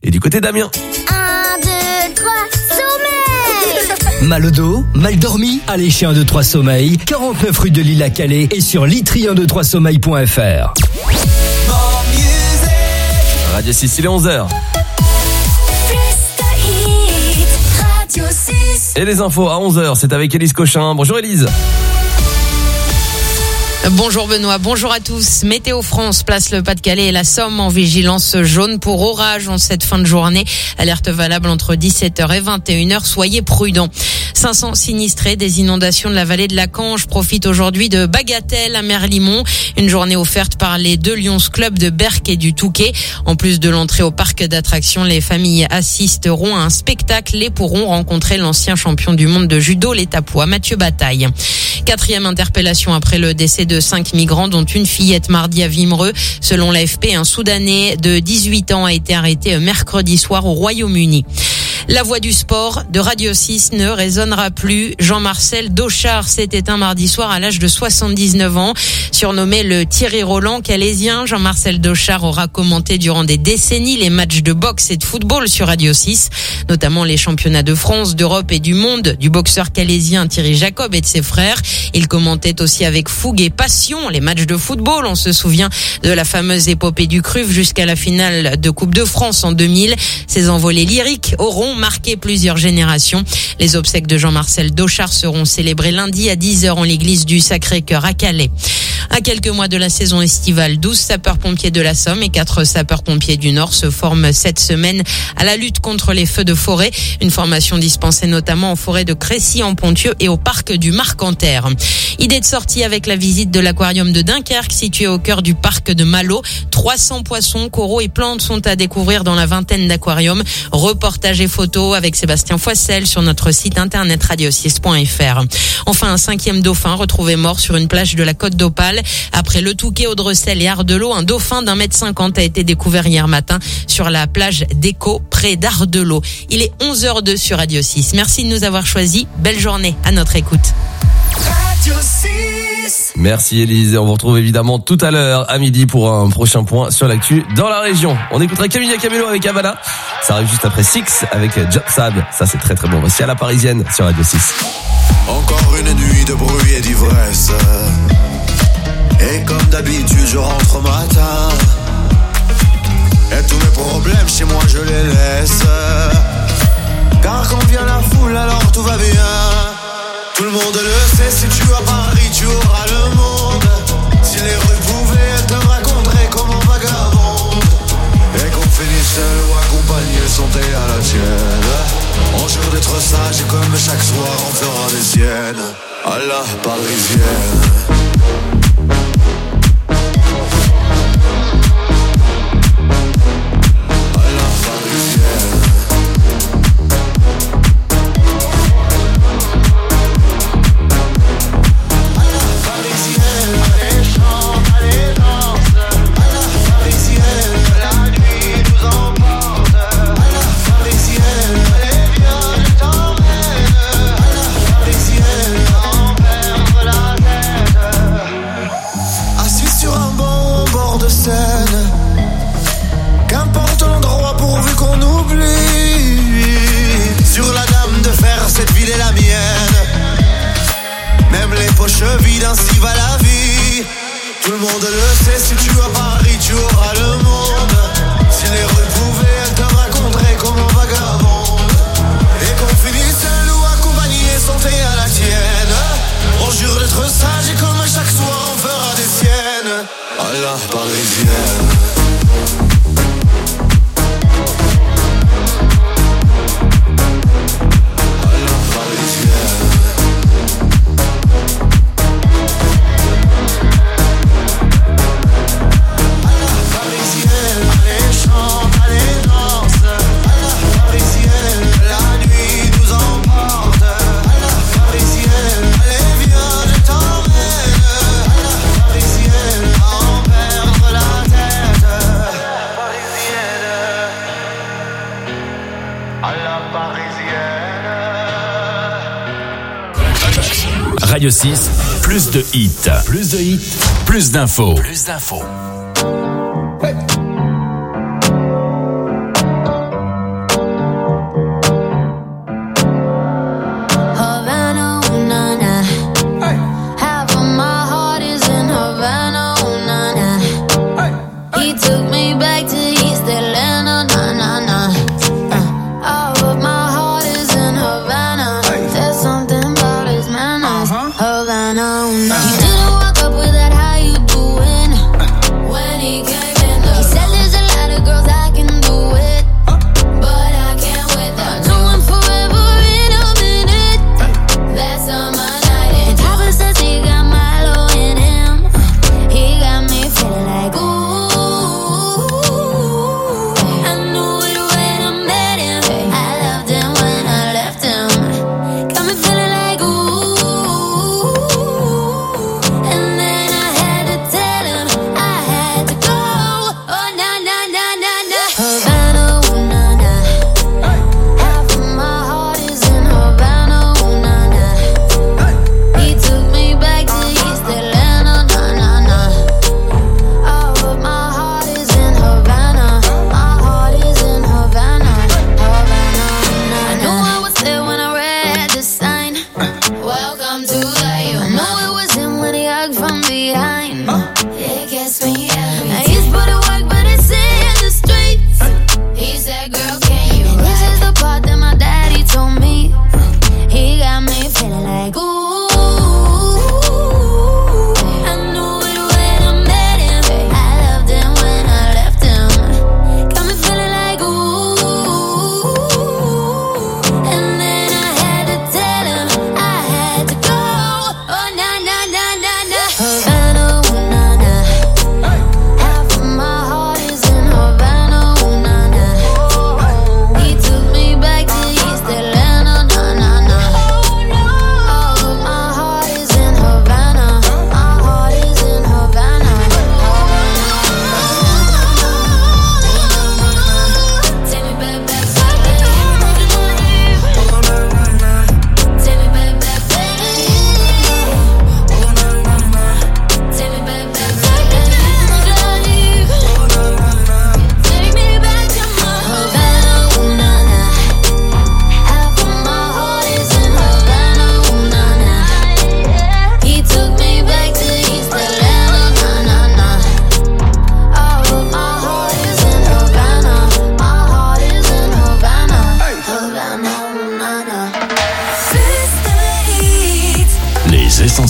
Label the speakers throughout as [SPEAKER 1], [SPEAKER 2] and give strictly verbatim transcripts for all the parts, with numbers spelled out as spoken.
[SPEAKER 1] et du côté d'Amiens.
[SPEAKER 2] un, deux, trois, sommeil.
[SPEAKER 3] Mal au dos, mal dormi? Allez chez un deux trois sommeil, quarante-neuf rue de Lille à Calais et sur litri un deux trois sommeil point f r.
[SPEAKER 1] Radio six, il est onze heures. Et les infos à onze heures, c'est avec Élise Cochin. Bonjour Élise.
[SPEAKER 4] Bonjour Benoît, bonjour à tous. Météo France place le Pas-de-Calais et la Somme en vigilance jaune pour orage en cette fin de journée. Alerte valable entre dix-sept heures et vingt et une heures, soyez prudents. cinq cents sinistrés des inondations de la vallée de la Canche profitent aujourd'hui de Bagatelle à Merlimont. Une journée offerte par les deux Lions Club de Berck et du Touquet. En plus de l'entrée au parc d'attractions, les familles assisteront à un spectacle et pourront rencontrer l'ancien champion du monde de judo, l'étapois Mathieu Bataille. Quatrième interpellation après le décès de cinq migrants, dont une fillette mardi à Wimereux. Selon l'A F P, un Soudanais de dix-huit ans a été arrêté mercredi soir au Royaume-Uni. La voix du sport de Radio six ne résonnera plus. Jean-Marcel Dauchard s'est éteint mardi soir à l'âge de soixante-dix-neuf ans. Surnommé le Thierry Roland calaisien, Jean-Marcel Dauchard aura commenté durant des décennies les matchs de boxe et de football sur Radio six, notamment les championnats de France, d'Europe et du monde du boxeur calaisien Thierry Jacob et de ses frères. Il commentait aussi avec fougue et passion les matchs de football. On se souvient de la fameuse épopée du Cruf jusqu'à la finale de Coupe de France en deux mille. Ces envolées lyriques auront marqué plusieurs générations. Les obsèques de Jean-Marcel Dauchard seront célébrées lundi à dix heures en l'église du Sacré-Cœur à Calais. À quelques mois de la saison estivale, douze sapeurs-pompiers de la Somme et quatre sapeurs-pompiers du Nord se forment cette semaine à la lutte contre les feux de forêt. Une formation dispensée notamment en forêt de Crécy-en-Ponthieu et au parc du Marcanterre. Idée de sortie avec la visite de l'aquarium de Dunkerque, situé au cœur du parc de Malo. trois cents poissons, coraux et plantes sont à découvrir dans la vingtaine d'aquariums. Reportages et photos avec Sébastien Foissel sur notre site internet radio six point f r. Enfin, un cinquième dauphin retrouvé mort sur une plage de la Côte d'Opale. Après le Touquet, Audrecel et Ardelot, un dauphin d'un mètre cinquante a été découvert hier matin sur la plage d'Éco, près d'Ardelot. Il est onze heures deux sur Radio six. Merci de nous avoir choisis. Belle journée à notre écoute.
[SPEAKER 1] Radio six. Merci Élise. On vous retrouve évidemment tout à l'heure à midi pour un prochain point sur l'actu dans la région. On écoutera Camilla Cabello avec Havana. Ça arrive juste après Six avec Job Sad. Ça c'est très très bon. Voici à la parisienne sur Radio six.
[SPEAKER 5] Encore une nuit de bruit et d'ivresse. Et comme d'habitude je rentre au matin. Et tous mes problèmes chez moi je les laisse. Car quand vient la foule alors tout va bien. Tout le monde le sait, si tu as Paris tu auras le monde. Si les rues pouvaient te raconter comme un vagabond. Et qu'on finisse seul ou accompagné, santé à la tienne. On jure d'être sage et comme chaque soir on fera des siennes. À la parisienne. Qu'importe l'endroit pourvu qu'on oublie. Sur la dame de fer, cette ville est la mienne. Même les poches vides, ainsi va la vie. Tout le monde le sait, si tu as Paris, tu auras le monde. Si les rues pouvaient te raconter comme un vagabond. Et qu'on finisse seul ou accompagné, santé à la tienne. On jure d'être sage et comme chaque soir on fera des siennes. À la parisienne.
[SPEAKER 6] Radio six, plus de hits. Plus de hits, plus d'infos. Plus d'infos.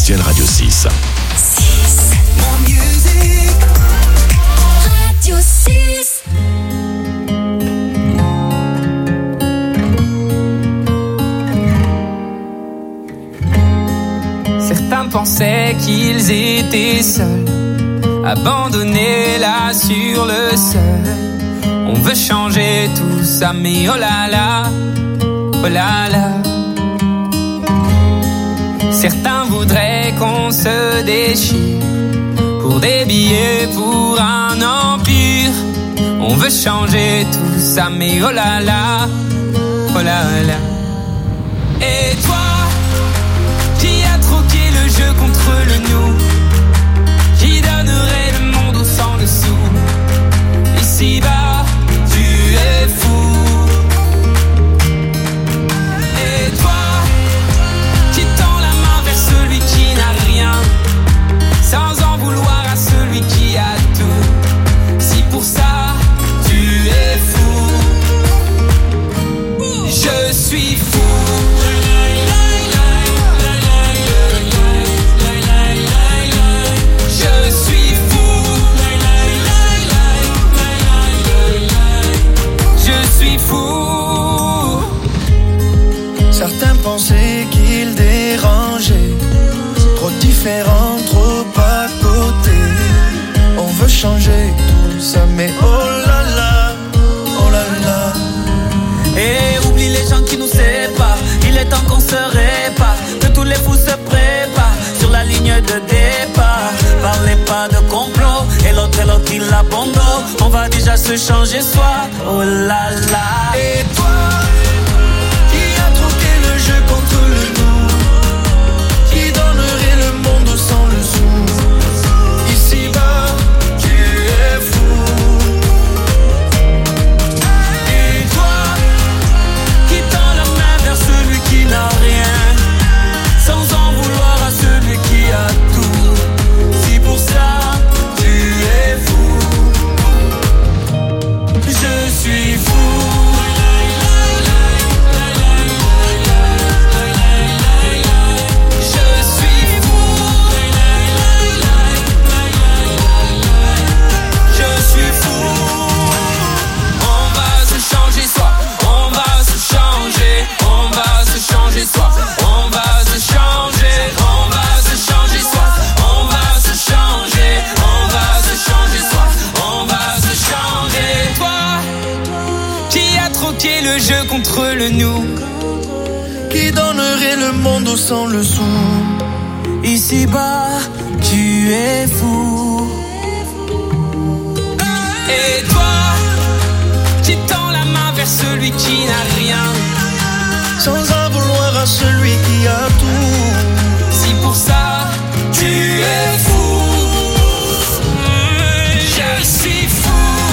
[SPEAKER 6] l'essentiel Radio six.
[SPEAKER 2] six. Mon musique. Radio six.
[SPEAKER 7] Certains pensaient qu'ils étaient seuls, abandonnés là sur le sol. On veut changer tout ça, mais oh là là, oh là là. Certains voudraient qu'on se déchire pour des billets, pour un empire. On veut changer tout ça, mais oh là là, oh là là. Et toi, qui a troqué le jeu contre le nous, qui donnerait le monde au sang dessous. Ici-bas, tu es fou. Et toi, qui tend la main vers celui qui n'a rien, sans en vouloir à celui qui a tout. Si pour ça, tu es fou, je suis fou.
[SPEAKER 8] Certains pensaient qu'ils dérangeaient, trop différents, trop à côté. On veut changer tout ça, mais oh là là, oh là là.
[SPEAKER 7] Et oublie les gens qui nous séparent, il est temps qu'on se répare, que tous les fous se préparent sur la ligne de départ. Parlez pas de complot, et l'autre et l'autre il abandonne. On va déjà se changer soi, oh là là.
[SPEAKER 8] Et toi, jeu contre le nous, qui donnerait le monde sans le sou. Ici-bas, tu es fou. Et toi, qui tend la main vers celui qui n'a rien, sans en vouloir à celui qui a tout. Si pour ça, tu es fou, je suis fou.
[SPEAKER 7] Le jeu contre le nous,
[SPEAKER 8] qui donnerait le monde sans le son.
[SPEAKER 7] Ici-bas, tu es fou. Et toi, qui tend la main vers celui qui n'a rien,
[SPEAKER 8] sans en vouloir à celui qui a tout.
[SPEAKER 7] Si pour ça, tu es fou, je suis fou.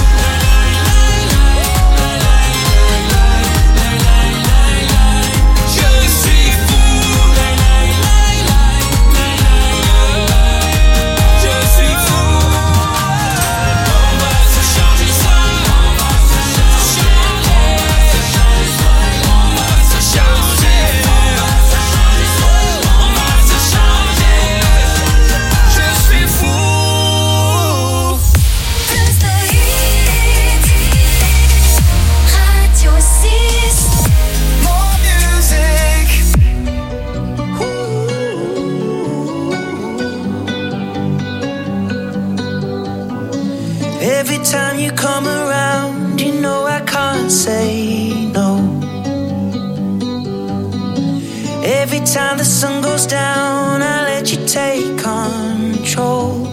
[SPEAKER 8] Every time you come around, you know I can't say no. Every time the sun goes down, I let you take control.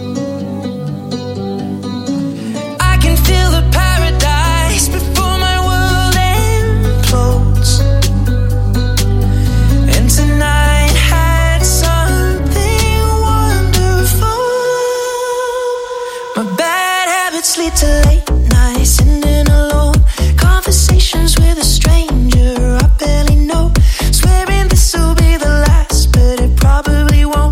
[SPEAKER 8] I can feel the paradise before my world implodes. And tonight had something wonderful. My bad habits lead to late nights, sitting alone, conversations with a stranger I barely know, swearing this will be the last, but it probably won't.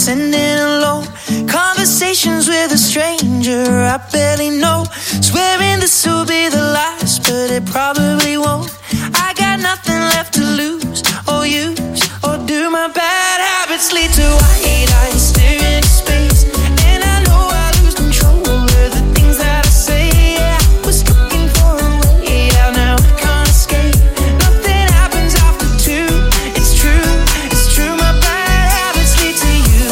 [SPEAKER 9] sending alone. Conversations with a stranger I barely know. Swearing this will be the last, but it probably won't. I got nothing left to lose or use, or do my bad habits lead to white eyes staring into space? And I know I lose control over the things that I say. Yeah, I was looking for a way out, now I can't escape. Nothing happens after two. It's true, it's true. My bad habits lead to you.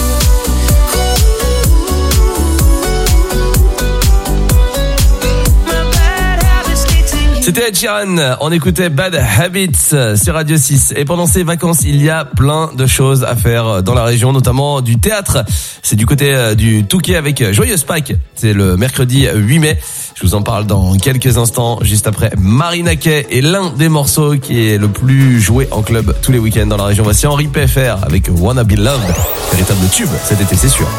[SPEAKER 9] My bad habits lead to you.
[SPEAKER 1] C'était Ed Sheeran, on écoutait Bad Habits sur Radio six. Et pendant ces vacances, il y a plein de choses à faire dans la région, notamment du théâtre. C'est du côté du Touquet avec Joyeuse Pâques. C'est le mercredi huit mai. Je vous en parle dans quelques instants, juste après Marina Kaye et l'un des morceaux qui est le plus joué en club tous les week-ends dans la région. Voici Henri P F R avec Wanna Be Loved. Véritable tube cet été, c'est sûr.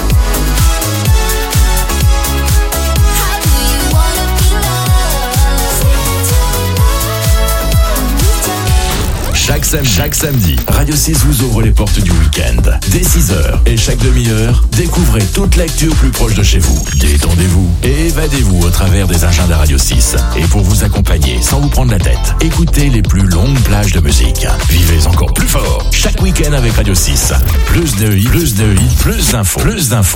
[SPEAKER 6] Chaque samedi, chaque samedi, Radio six vous ouvre les portes du week-end. Dès six heures et chaque demi-heure, découvrez toute l'actu au plus proche de chez vous. Détendez-vous et évadez-vous au travers des agendas Radio six. Et pour vous accompagner sans vous prendre la tête, écoutez les plus longues plages de musique. Vivez encore plus fort chaque week-end avec Radio six. Plus de hits, plus de hits, plus d'infos, plus d'infos.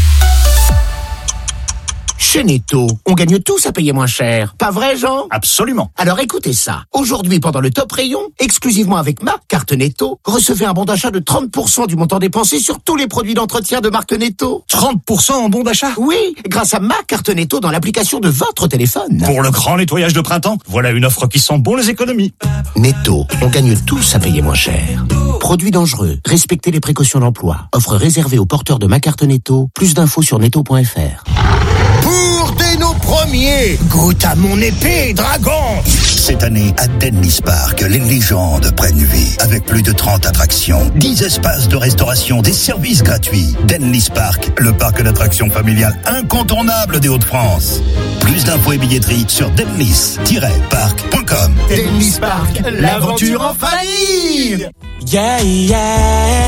[SPEAKER 10] Chez Netto, on gagne tous à payer moins cher. Pas vrai, Jean?
[SPEAKER 11] Absolument.
[SPEAKER 10] Alors écoutez ça. Aujourd'hui, pendant le top rayon, exclusivement avec ma carte Netto, recevez un bon d'achat de trente pour cent du montant dépensé sur tous les produits d'entretien de marque Netto.
[SPEAKER 11] trente pour cent en bon d'achat?
[SPEAKER 10] Oui, grâce à ma carte Netto dans l'application de votre téléphone.
[SPEAKER 11] Pour le grand nettoyage de printemps, voilà une offre qui sent bon les économies.
[SPEAKER 10] Netto, on gagne tous à payer moins cher. Produits dangereux, respectez les précautions d'emploi. Offre réservée aux porteurs de ma carte Netto. Plus d'infos sur netto point f r.
[SPEAKER 12] Pour dès nos premiers, goûte à mon épée, dragon. Cette année, à Dennis Park, les légendes prennent vie. Avec plus de trente attractions, dix espaces de restauration, des services gratuits. Dennis Park, le parc d'attractions familial incontournable des Hauts-de-France. Plus d'infos et billetterie sur dennis tiret park point com.
[SPEAKER 10] Dennis Park, l'aventure en famille.
[SPEAKER 9] Yeah, yeah.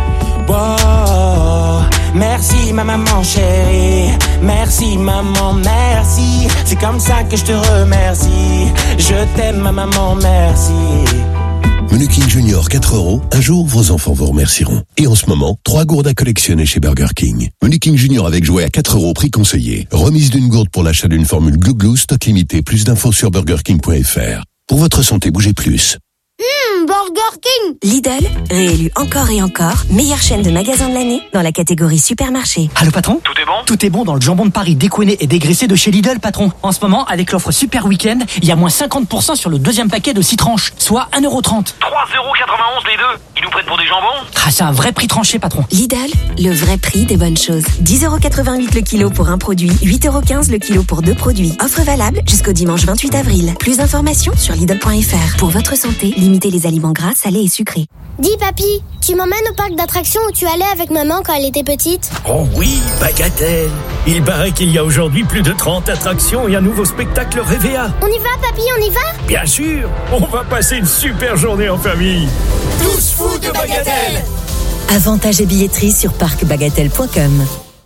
[SPEAKER 9] Wow. Merci ma maman chérie, merci maman, merci. C'est comme ça que je te remercie. Je t'aime ma maman, merci.
[SPEAKER 13] Menu King Junior quatre euros, un jour vos enfants vous remercieront. Et en ce moment, trois gourdes à collectionner chez Burger King. Menu King Junior avec jouet à quatre euros, prix conseillé. Remise d'une gourde pour l'achat d'une formule Glou Glou, stock limité. Plus d'infos sur burger king point f r. Pour votre santé, bougez plus.
[SPEAKER 14] Mmh, Burger King. Lidl, réélu encore et encore, meilleure chaîne de magasins de l'année dans la catégorie supermarché.
[SPEAKER 15] Allô patron? Tout est bon? Tout est bon dans le jambon de Paris décoiné et dégraissé de chez Lidl, patron. En ce moment, avec l'offre Super Week-end, il y a moins cinquante pour cent sur le deuxième paquet de six tranches, soit un euro trente.
[SPEAKER 16] trois euros quatre-vingt-onze les deux. Ils nous prennent pour des jambons?
[SPEAKER 15] Ah, c'est un vrai prix tranché, patron.
[SPEAKER 14] Lidl, le vrai prix des bonnes choses. dix euros quatre-vingt-huit le kilo pour un produit, huit euros quinze le kilo pour deux produits. Offre valable jusqu'au dimanche vingt-huit avril. Plus d'informations sur lidl point f r. Pour votre santé, limitez les aliments gras, salés et sucrés.
[SPEAKER 17] Dis papy, tu m'emmènes au parc d'attractions où tu allais avec maman quand elle était petite?
[SPEAKER 18] Oh oui, Bagatelle. Il paraît qu'il y a aujourd'hui plus de trente attractions et un nouveau spectacle Révéa.
[SPEAKER 17] On y va papy, on y va?
[SPEAKER 18] Bien sûr, on va passer une super journée en famille.
[SPEAKER 12] Tous fous de Bagatelle.
[SPEAKER 14] Avantages et billetterie sur parc bagatelle point com.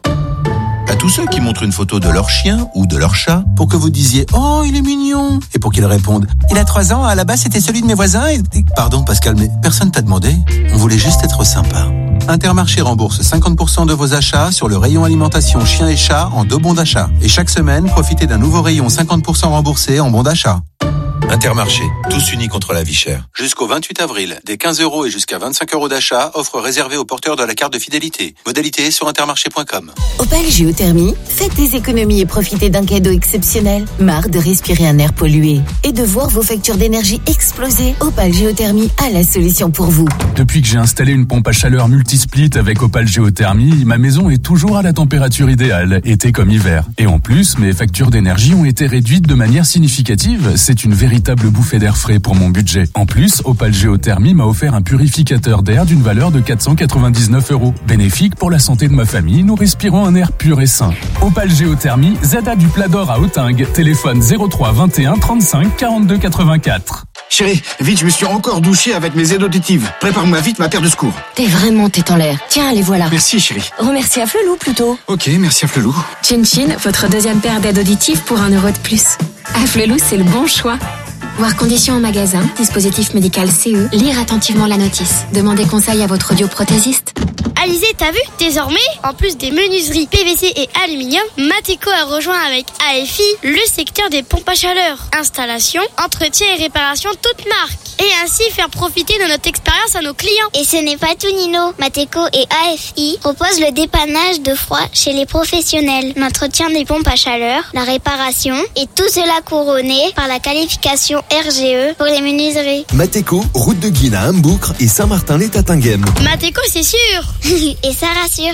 [SPEAKER 19] À tous ceux qui montrent une photo de leur chien ou de leur chat pour que vous disiez « Oh, il est mignon !» et pour qu'ils répondent « Il a trois ans, à la base c'était celui de mes voisins et... » Pardon Pascal, mais personne t'a demandé. On voulait juste être sympa. Intermarché rembourse cinquante pour cent de vos achats sur le rayon alimentation chien et chat en deux bons d'achat. Et chaque semaine, profitez d'un nouveau rayon cinquante pour cent remboursé en bons d'achat. Intermarché, tous unis contre la vie chère. Jusqu'au vingt-huit avril, des quinze euros et jusqu'à vingt-cinq euros d'achat, offre réservée aux porteurs de la carte de fidélité. Modalité sur intermarché point com.
[SPEAKER 20] Opal Géothermie, faites des économies et profitez d'un cadeau exceptionnel. Marre de respirer un air pollué et de voir vos factures d'énergie exploser. Opal Géothermie a la solution pour vous.
[SPEAKER 21] Depuis que j'ai installé une pompe à chaleur multisplit avec Opal Géothermie, ma maison est toujours à la température idéale, été comme hiver. Et en plus, mes factures d'énergie ont été réduites de manière significative. C'est une véritable bouffée d'air frais pour mon budget. En plus, Opal Géothermie m'a offert un purificateur d'air d'une valeur de quatre cent quatre-vingt-dix-neuf euros. Bénéfique pour la santé de ma famille, nous respirons un air pur et sain. Opal Géothermie, Zada du Plat d'Or à Autingue. Téléphone zéro trois vingt et un trente-cinq quarante-deux quatre-vingt-quatre.
[SPEAKER 3] Chérie, vite, je me suis encore douché avec mes aides auditives. Prépare-moi vite ma paire de secours.
[SPEAKER 22] T'es vraiment tête en l'air. Tiens, les voilà.
[SPEAKER 3] Merci, chérie.
[SPEAKER 22] Remercie à Flelou plutôt.
[SPEAKER 3] Ok, merci à Flelou.
[SPEAKER 22] Chin Chin, votre deuxième paire d'aides auditives pour un euro de plus. À Flelou, c'est le bon choix. Voir conditions en magasin, dispositif médical C E, lire attentivement la notice. Demandez conseil à votre audioprothésiste.
[SPEAKER 17] Alizé, t'as vu? Désormais, en plus des menuiseries P V C et aluminium, Mateko a rejoint avec A F I le secteur des pompes à chaleur. Installation, entretien et réparation toutes marques. Et ainsi faire profiter de notre expérience à nos clients.
[SPEAKER 23] Et ce n'est pas tout, Nino. Mateko et A F I proposent le dépannage de froid chez les professionnels, l'entretien des pompes à chaleur, la réparation et tout cela couronné par la qualification R G E pour les menuiseries.
[SPEAKER 24] Mateko, route de Guine à Hamboucre et Saint-Martin-les-Tatinghem.
[SPEAKER 17] Mateko, c'est sûr.
[SPEAKER 23] Et ça rassure.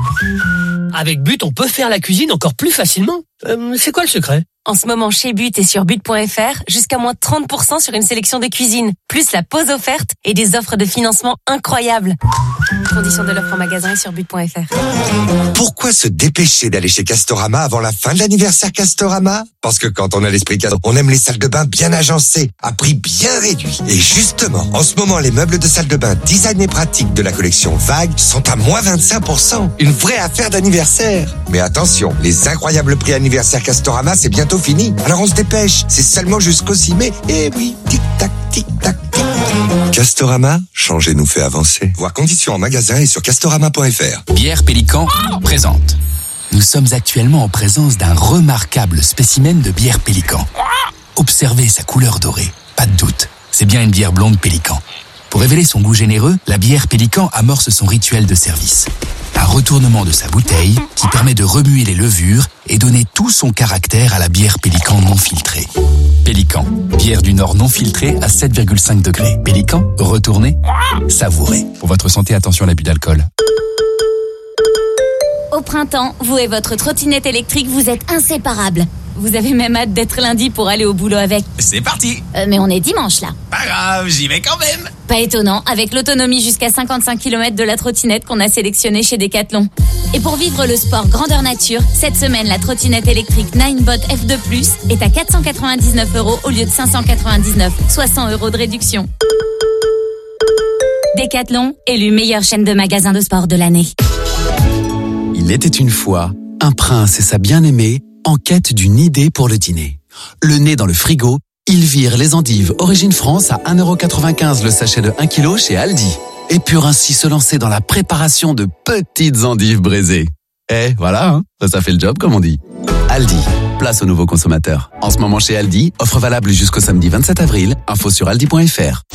[SPEAKER 25] Avec But, on peut faire la cuisine encore plus facilement. Euh, c'est quoi le secret?
[SPEAKER 26] En ce moment, chez But et sur but point f r, jusqu'à moins trente pour cent sur une sélection de cuisine, plus la pause offerte et des offres de financement incroyables. Conditions de l'offre en magasin et sur but point f r.
[SPEAKER 27] Pourquoi se dépêcher d'aller chez Castorama avant la fin de l'anniversaire Castorama? Parce que quand on a l'esprit Castorama, on aime les salles de bain bien agencées, à prix bien réduit. Et justement, en ce moment, les meubles de salle de bain design et pratique de la collection Vague sont à moins vingt-cinq pour cent. Une vraie affaire d'anniversaire. Mais attention, les incroyables prix anniversaire Castorama, c'est bientôt fini. Alors on se dépêche. C'est seulement jusqu'au six mai. Et oui, tic-tac, tic-tac, tic. Castorama, changer nous fait avancer. Voir conditions en magasin et sur castorama point f r.
[SPEAKER 28] Bière Pélican présente. Nous sommes actuellement en présence d'un remarquable spécimen de bière Pélican. Observez sa couleur dorée. Pas de doute, c'est bien une bière blonde Pélican. Pour révéler son goût généreux, la bière Pélican amorce son rituel de service. Un retournement de sa bouteille qui permet de remuer les levures et donner tout son caractère à la bière Pélican non filtrée. Pélican, bière du Nord non filtrée à sept virgule cinq degrés. Pélican, retournez, savourez. Pour votre santé, attention à l'abus d'alcool.
[SPEAKER 29] Au printemps, vous et votre trottinette électrique, vous êtes inséparables. Vous avez même hâte d'être lundi pour aller au boulot avec.
[SPEAKER 28] C'est parti.
[SPEAKER 29] Euh, mais on est dimanche là.
[SPEAKER 28] Pas grave, j'y vais quand même.
[SPEAKER 29] Pas étonnant, avec l'autonomie jusqu'à cinquante-cinq kilomètres de la trottinette qu'on a sélectionnée chez Decathlon. Et pour vivre le sport grandeur nature, cette semaine, la trottinette électrique Ninebot F deux plus est à quatre cent quatre-vingt-dix-neuf euros au lieu de cinq cent quatre-vingt-dix-neuf, soit cent euros de réduction. Decathlon, élu meilleure chaîne de magasins de sport de l'année.
[SPEAKER 30] Il était une fois un prince et sa bien-aimée en quête d'une idée pour le dîner. Le nez dans le frigo, ils virent les endives Origine France à un euro quatre-vingt-quinze le sachet de un kilo chez Aldi. Et purent ainsi se lancer dans la préparation de petites endives braisées. Eh, voilà, hein, ça fait le job comme on dit. Aldi, place aux nouveaux consommateurs. En ce moment chez Aldi, offre valable jusqu'au samedi vingt-sept avril. Info sur aldi point f r.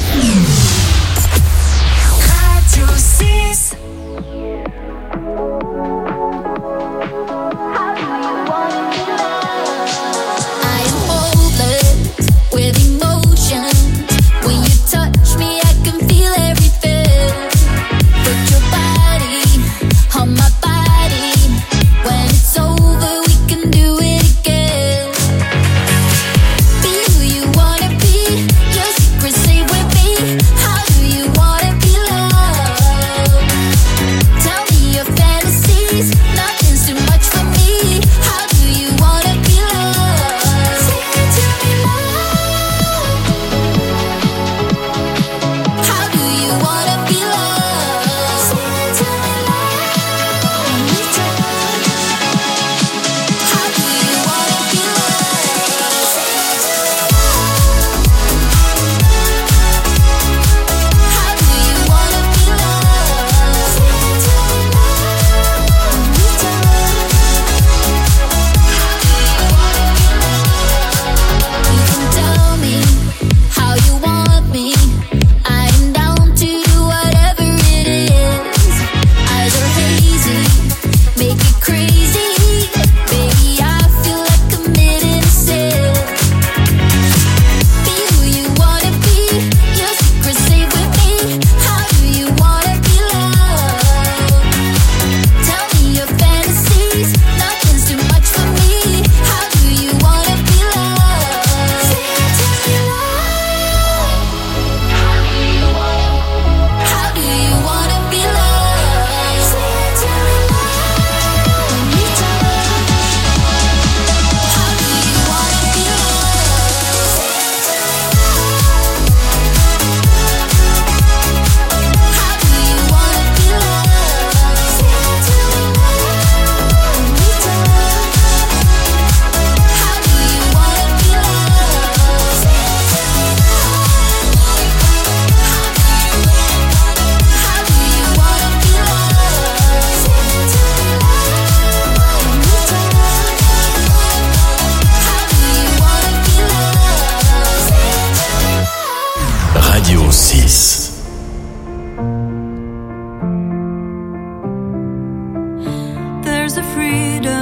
[SPEAKER 2] Be who you wanna be, your secret, say with me.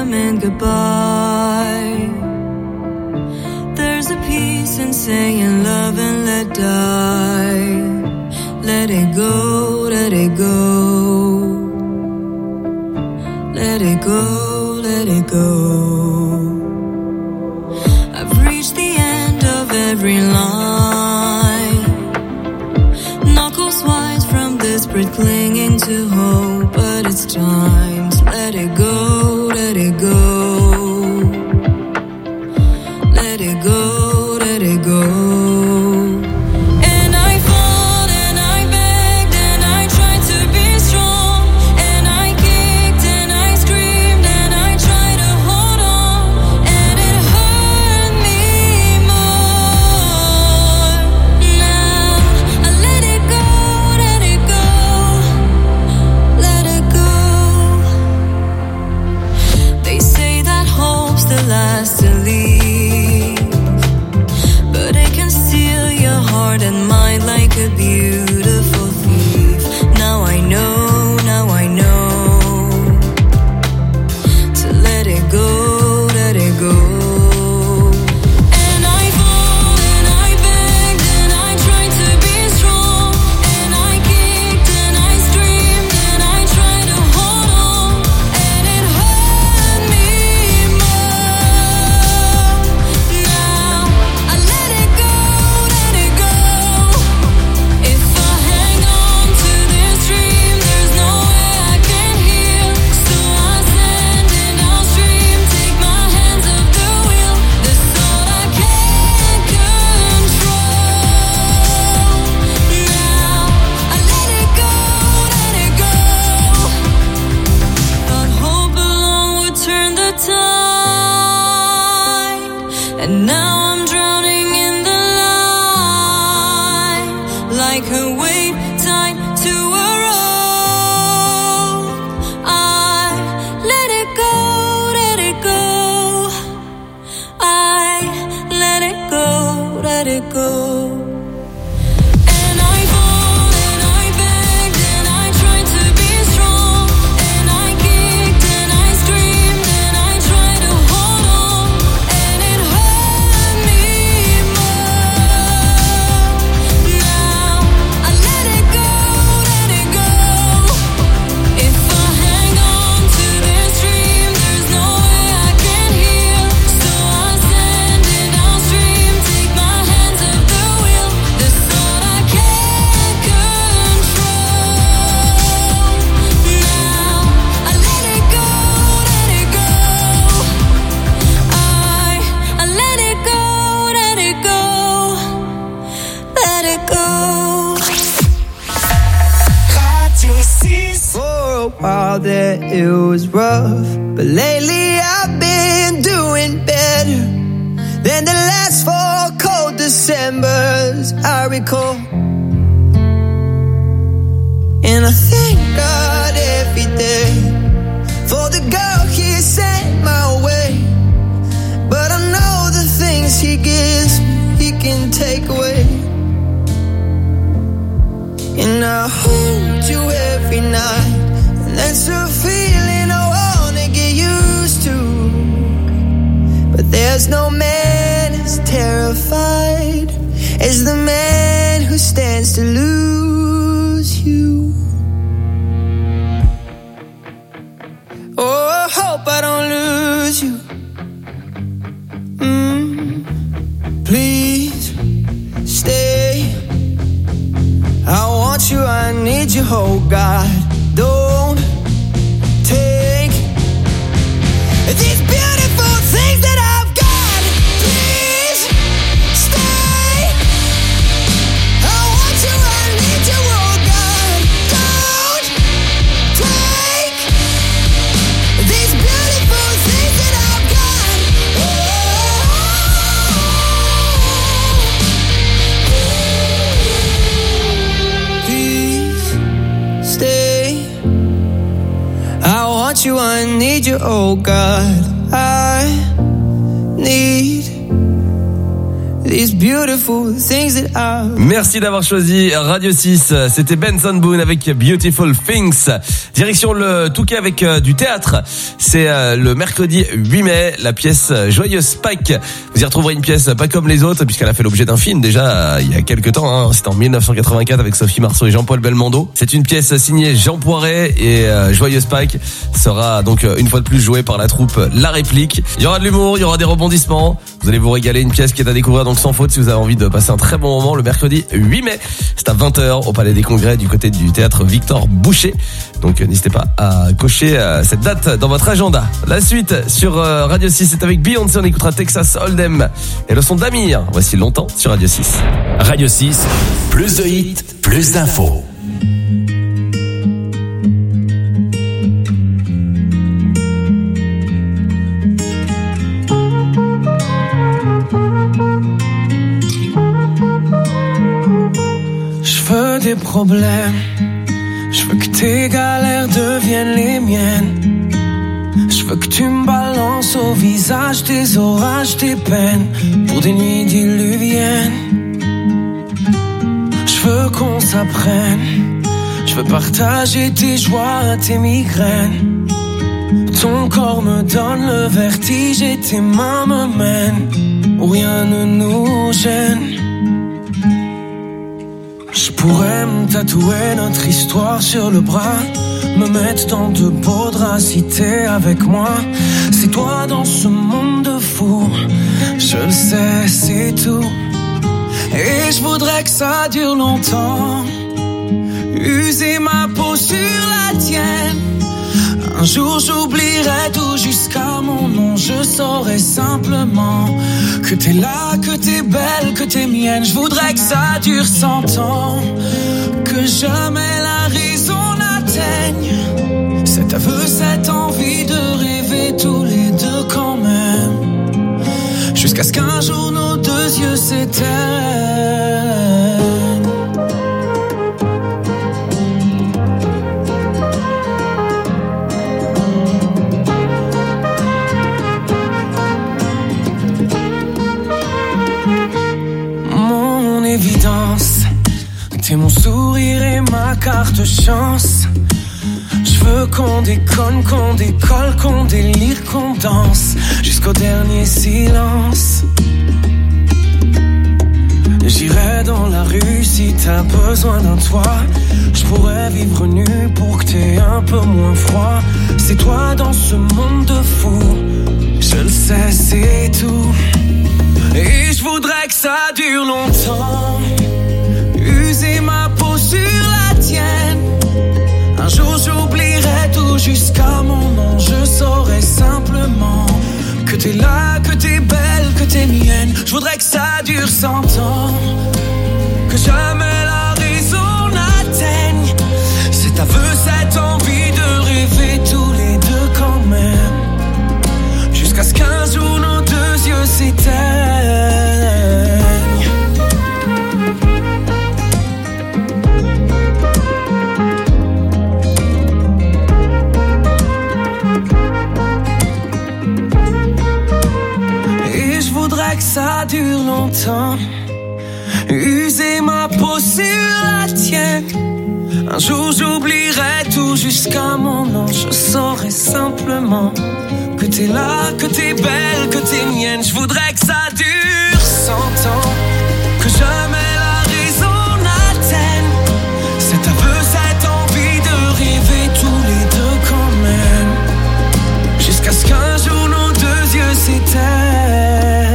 [SPEAKER 1] coming goodbye. There's a peace in saying love and let die. Let it go, let it go. Let it go, let it go. I've reached the end of every line. Knuckles wise from desperate clinging to hope. But it's time to let it go, let it go. Let it go, let it go. Last to leave, but it can steal your heart and mind like a beautiful thief. Now I know, now I know to let it go, let it go. And now I'm drowning in the light, like a wave tied to a rope. I let it go, let it go. I let it go, let it go.
[SPEAKER 4] While there it was rough, but lately I've been doing better than the last four cold Decembers I recall. And I thank God every day for the girl He sent my way. But I know the things He gives me, He can take away. And I hold you every night. That's a feeling I wanna get used to. But there's no man as terrified as the man who stands to lose you. Oh, I hope I don't lose you. Mm, please stay. I want you, I need you, oh God. Don't take these beautiful things that I've got. Please stay. I want you, I need you, oh God. Don't take these beautiful things that I've got. Oh. Please stay. I want you, I need you, oh God. I need these beautiful things that I...
[SPEAKER 5] Merci d'avoir choisi Radio six. C'était Benson Boone avec Beautiful Things. Direction le Touquet avec euh, du théâtre. C'est euh, le mercredi huit mai, la pièce Joyeuse Pâques. Vous y retrouverez une pièce pas comme les autres puisqu'elle a fait l'objet d'un film déjà euh, il y a quelques temps. Hein. C'était en dix-neuf cent quatre-vingt-quatre avec Sophie Marceau et Jean-Paul Belmondo. C'est une pièce signée Jean Poiret et euh, Joyeuse Pâques sera donc euh, une fois de plus jouée par la troupe La Réplique. Il y aura de l'humour, il y aura des rebondissements. Vous allez vous régaler, une pièce qui est à découvrir donc sans faute si vous avez envie de passer un très bon moment le mercredi huit mai. C'est à vingt heures au Palais des Congrès du côté du théâtre Victor Boucher. Donc n'hésitez pas à cocher cette date dans votre agenda. La suite sur Radio six, c'est avec Beyoncé, on écoutera Texas Hold'em et le son d'Amir. Voici Longtemps sur Radio six.
[SPEAKER 28] Radio six, plus de hits, plus d'infos.
[SPEAKER 4] Je veux des problèmes, je veux que tes galères deviennent les miennes. Je veux que tu me balances au visage tes orages, tes peines, pour des nuits diluviennes. Je veux qu'on s'apprenne, je veux partager tes joies, tes migraines. Ton corps me donne le vertige et tes mains me mènent où rien ne nous gêne. Je pourrais me tatouer notre histoire sur le bras, me mettre dans de beaux draps si t'es avec moi. C'est toi dans ce monde de fou, je le sais, c'est tout. Et je voudrais que ça dure longtemps, user ma peau sur la tienne. Un jour j'oublierai tout jusqu'à mon nom, je saurai simplement que t'es là, que t'es belle, que t'es mienne. Je voudrais que ça dure cent ans, que jamais la raison n'atteigne cet aveu, cette envie de rêver tous les deux quand même, jusqu'à ce qu'un jour nos deux yeux s'éteignent. Évidence, t'es mon sourire et ma carte chance. Je veux qu'on déconne, qu'on décolle, qu'on délire, qu'on danse jusqu'au dernier silence. J'irai dans la rue si t'as besoin d'un toit. Je pourrais vivre nu pour que t'aies un peu moins froid. C'est toi dans ce monde de fou, je le sais, c'est tout. Et je voudrais que ça dure longtemps, user ma peau sur la tienne. Un jour j'oublierai tout jusqu'à mon nom, je saurai simplement que t'es là, que t'es belle, que t'es mienne. Je voudrais que ça dure cent ans, que jamais la raison n'atteigne cet aveu, cette envie de rêver tous les deux quand même, jusqu'à ce qu'un jour nos deux yeux s'éteignent. Et je voudrais que ça dure longtemps, user ma peau sur la tienne. Un jour j'oublierai tout jusqu'à mon nom, je saurai simplement que t'es là, que t'es belle, que t'es mienne. Je voudrais que ça dure cent ans, que jamais la raison n'atteigne cet aveu, cette envie de rêver tous les deux quand même, jusqu'à ce qu'un jour nos deux yeux s'éteignent.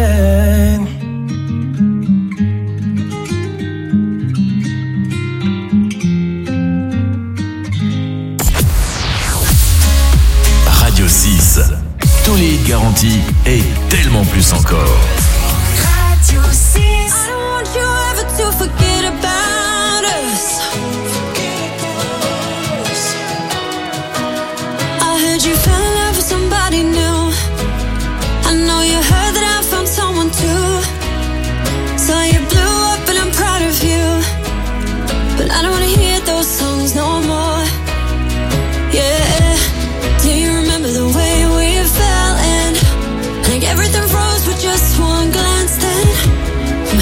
[SPEAKER 28] Radio six. Tous les hits garantis et tellement plus encore.
[SPEAKER 2] Radio six.
[SPEAKER 1] I don't want you ever to forget about us. I heard you fell in love with somebody new. I know you heard that I found someone too. So you blew up and I'm proud of you, but I don't wanna hear those songs no more. Yeah, do you remember the way we fell in? Like everything froze with just one glance then.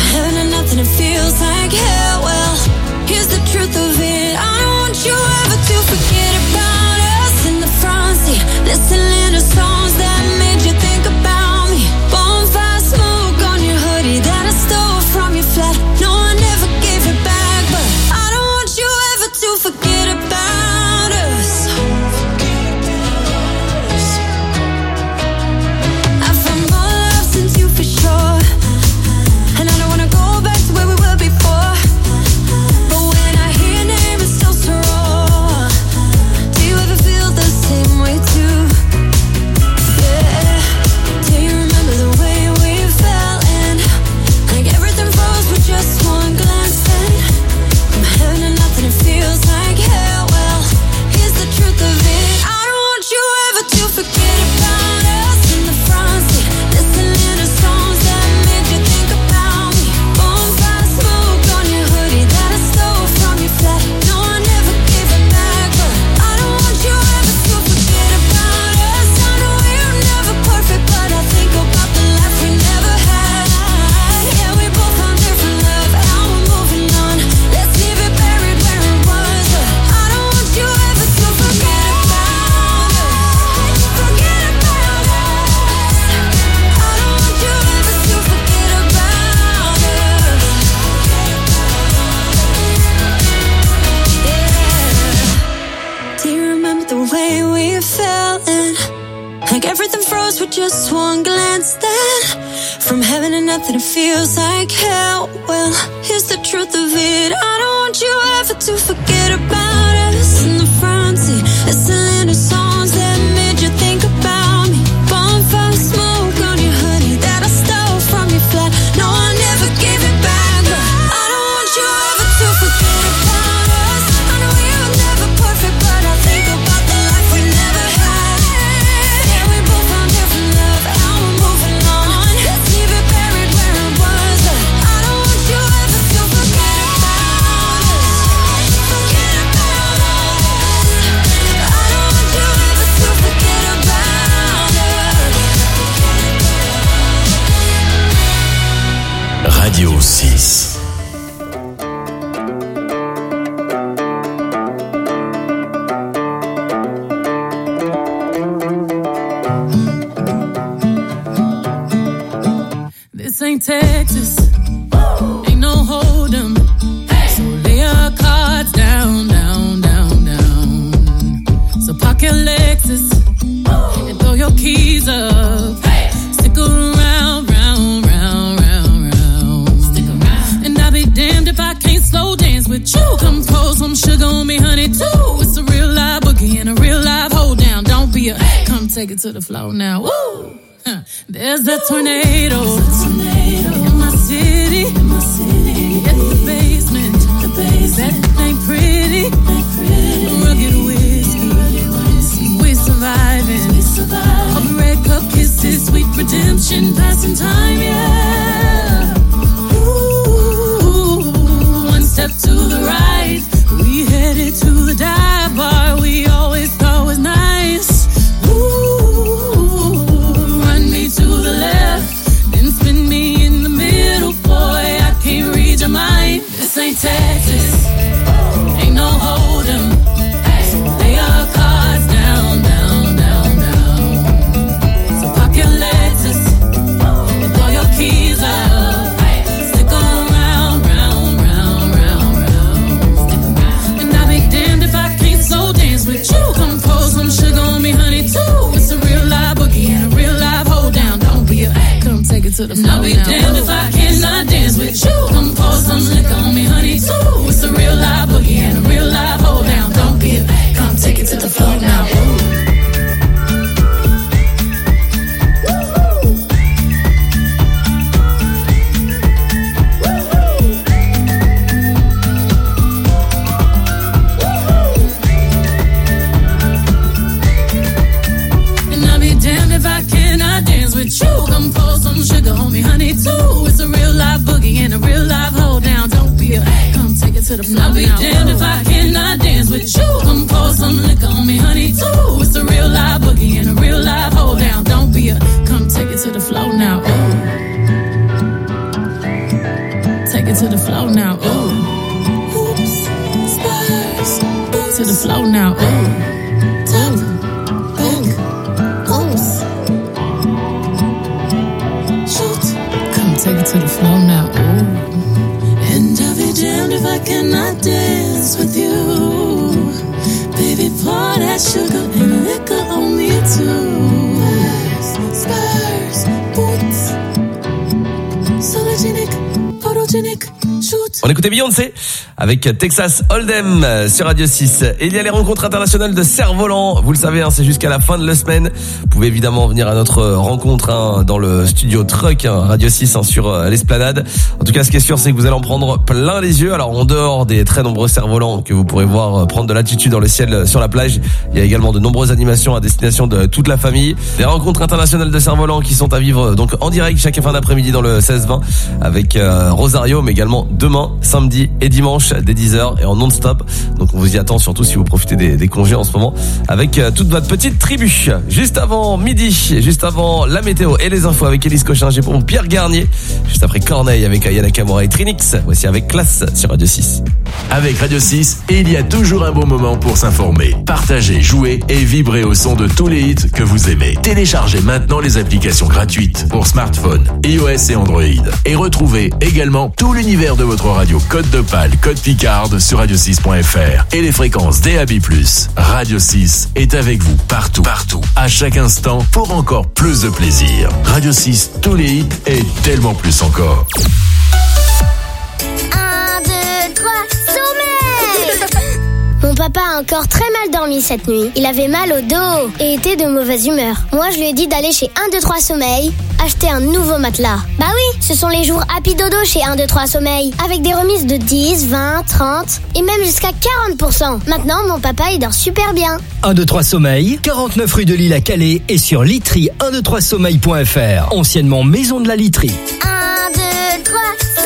[SPEAKER 1] Like everything froze with just one glance. Then from heaven to nothing it feels like hell. Well, here's the truth of it. I don't want you ever to forget about us. In the front seat, listening to songs that made you think about me. Bonfire smoke on your hoodie that I stole from your flat. No, I never gave it back, but I don't want you ever to forget about us. I know we were never perfect, but I think about the life we never had. Yeah, we both found different love, now we're moving on. Let's leave it buried where it was, but I don't want you ever to forget about us. Forget about us. I don't want you ever to forget about us.
[SPEAKER 6] Radio six.
[SPEAKER 7] This ain't Texas, ain't no hold'em. So lay your cards down, down, down, down. So park your Lexus and throw your keys up. Stick around, round, round, round, round. Stick around. And I'll be damned if I can't slow dance with you. Come pour some sugar on me, honey, too. It's a real live boogie and a real live hold down. Don't be a, come take it to the floor now. Woo! Huh. There's a tornado, in my city, in my city. At the basement, the basement. That ain't pretty, ain't pretty. Rugged whiskey, rugged whiskey. We surviving, we surviving. All the red cup kisses, sweet redemption, passing time, yeah. Ooh, one step to the right, we headed to the dive bar we always thought was nice. To the left, then spin me in the middle, boy, I can't read your mind. This ain't Texas, ain't no hold'em. So lay your cards down, down, down, down. So park your Lexus and throw your keys up. Stick around, round, round, round, round. And I'll be damned if I can't slow dance with you. Come pour some sugar on me, honey, too. It's a real live boogie and a real live hold down. Don't be a, come take it to the floor. I'll be damned if I cannot dance with you. Come pour some liquor on me, honey, too. It's a real live boogie and a real live hold down. Don't be a, come take it to the floor now. Come pour some sugar on me, honey, too. It's a real live boogie and a real live hold down. Don't be a, come take it to the floor. I'll be damned if I cannot dance with you. Come pour some liquor on me, honey, too. It's a real live boogie and a real live hold down. Don't be a, come take it to the floor now. Ooh. Take it to the floor now. Ooh. Oops, spurs. To the floor now. Ooh. Top, back, oops. Take it to the floor now, ooh. And I'll be damned if I cannot dance with you. Baby, pour that sugar and liquor on me too. Spurs, boots, sologenic, photogenic, shoot.
[SPEAKER 5] On écoutait Beyoncé avec Texas Hold'em sur Radio six. Et il y a les rencontres internationales de cerfs-volants. Vous le savez, hein, c'est jusqu'à la fin de la semaine. Vous pouvez évidemment venir à notre rencontre hein, dans le studio Truck hein, Radio six hein, sur euh, l'Esplanade. En tout cas, ce qui est sûr, c'est que vous allez en prendre plein les yeux. Alors, en dehors des très nombreux cerfs-volants que vous pourrez voir euh, prendre de l'altitude dans le ciel euh, sur la plage, il y a également de nombreuses animations à destination de toute la famille. Les rencontres internationales de cerfs-volants qui sont à vivre euh, donc en direct chaque fin d'après-midi dans le seize vingt avec euh, Rosario, mais également demain, samedi et dimanche dès dix heures et en non-stop. Donc on vous y attend, surtout si vous profitez des, des congés en ce moment avec euh, toute votre petite tribu. Juste avant midi, juste avant la météo et les infos avec Élise Cochin, pour Pierre Garnier. Juste après Corneille avec Ayana Kamora et Trinix. Voici avec Classe sur Radio six.
[SPEAKER 6] Avec Radio six, il y a toujours un bon moment pour s'informer, partager, jouer et vibrer au son de tous les hits que vous aimez. Téléchargez maintenant les applications gratuites pour smartphone, iOS et Android. Et retrouvez également tout l'univers de votre radio Code d'Opale, Code Picarde sur radio six point f r et les fréquences D A B plus. Radio six est avec vous partout, partout, à chaque instant pour encore plus de plaisir. Radio six, tous les hits et tellement plus encore.
[SPEAKER 23] un, deux, trois, sommeil! Mon papa a encore très mal dormi cette nuit. Il avait mal au dos et était de mauvaise humeur. Moi, je lui ai dit d'aller chez un, deux, trois sommeil, acheter un nouveau matelas. Bah oui, ce sont les jours Happy Dodo chez un, deux, trois sommeil, avec des remises de dix, vingt, trente et même jusqu'à quarante pour cent. Maintenant, mon papa, il dort super bien.
[SPEAKER 8] un, deux, trois sommeil, quarante-neuf rue de Lille à Calais et sur literie un, deux, trois sommeil point f r, anciennement maison de la literie.
[SPEAKER 23] un, deux, trois,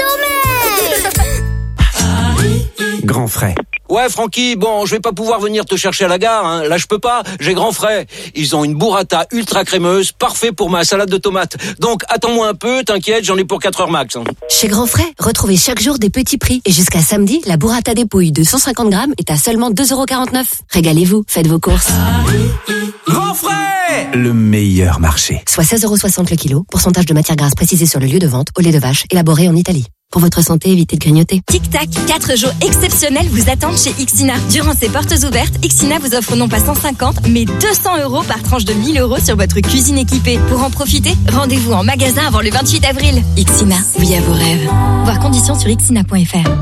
[SPEAKER 23] sommeil!
[SPEAKER 9] Grand frais.
[SPEAKER 10] Ouais, Francky, bon, je vais pas pouvoir venir te chercher à la gare, hein. Là, je peux pas, j'ai grand frais. Ils ont une burrata ultra crémeuse, parfait pour ma salade de tomates. Donc, attends-moi un peu, t'inquiète, j'en ai pour quatre heures max. Hein.
[SPEAKER 11] Chez Grand Frais, retrouvez chaque jour des petits prix. Et jusqu'à samedi, la burrata dépouille de cent cinquante grammes est à seulement deux euros quarante-neuf. Régalez-vous, faites vos courses.
[SPEAKER 9] Grand frais! Le meilleur marché.
[SPEAKER 11] Soit seize euros soixante le kilo, pourcentage de matière grasse précisé sur le lieu de vente, au lait de vache, élaboré en Italie. Pour votre santé, évitez de grignoter.
[SPEAKER 29] Tic-tac, quatre jours exceptionnels vous attendent chez Ixina. Durant ces portes ouvertes, Ixina vous offre non pas cent cinquante, mais deux cents euros par tranche de mille euros sur votre cuisine équipée. Pour en profiter, rendez-vous en magasin avant le vingt-huit avril. Ixina, oui à vos rêves. Voir conditions sur ixina point f r.